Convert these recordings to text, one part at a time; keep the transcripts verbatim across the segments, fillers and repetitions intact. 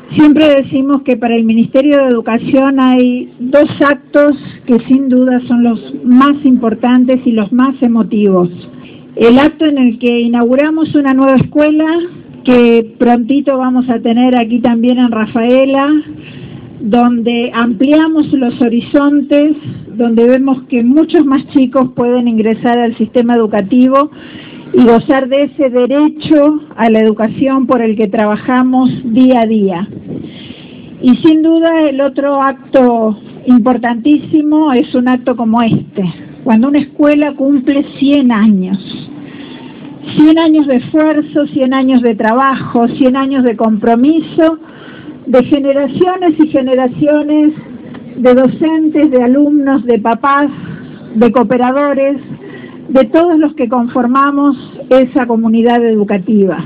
Siempre decimos que para el Ministerio de Educación hay dos actos que sin duda son los más importantes y los más emotivos. El acto en el que inauguramos una nueva escuela, que prontito vamos a tener aquí también en Rafaela, donde ampliamos los horizontes, donde vemos que muchos más chicos pueden ingresar al sistema educativo y gozar de ese derecho a la educación por el que trabajamos día a día. Y sin duda el otro acto importantísimo es un acto como este, cuando una escuela cumple cien años. cien años de esfuerzo, cien años de trabajo, cien años de compromiso, de generaciones y generaciones de docentes, de alumnos, de papás, de cooperadores, de todos los que conformamos esa comunidad educativa.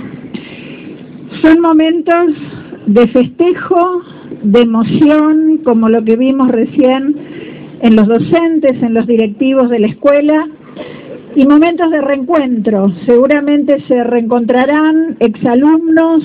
Son momentos de festejo, de emoción, como lo que vimos recién en los docentes, en los directivos de la escuela, y momentos de reencuentro. Seguramente se reencontrarán exalumnos,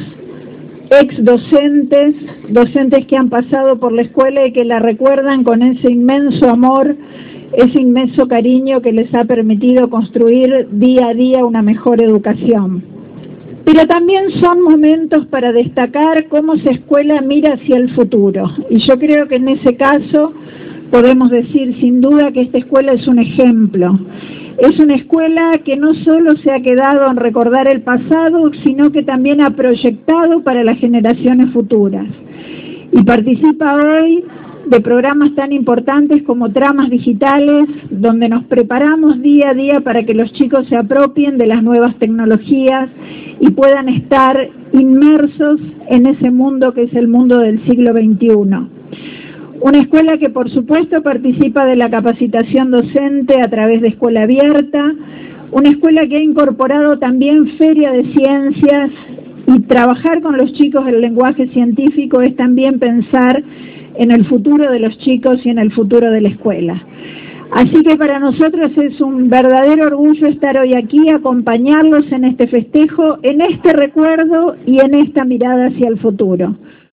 exdocentes, docentes que han pasado por la escuela y que la recuerdan con ese inmenso amor, ese inmenso cariño que les ha permitido construir día a día una mejor educación. Pero también son momentos para destacar cómo esa escuela mira hacia el futuro. Y yo creo que en ese caso podemos decir sin duda que esta escuela es un ejemplo. Es una escuela que no solo se ha quedado en recordar el pasado, sino que también ha proyectado para las generaciones futuras. Y participa hoy de programas tan importantes como Tramas Digitales, donde nos preparamos día a día para que los chicos se apropien de las nuevas tecnologías y puedan estar inmersos en ese mundo que es el mundo del siglo veintiuno. Una escuela que por supuesto participa de la capacitación docente a través de Escuela Abierta, una escuela que ha incorporado también Feria de Ciencias, y trabajar con los chicos el lenguaje científico es también pensar en el futuro de los chicos y en el futuro de la escuela. Así que para nosotros es un verdadero orgullo estar hoy aquí, acompañarlos en este festejo, en este recuerdo y en esta mirada hacia el futuro.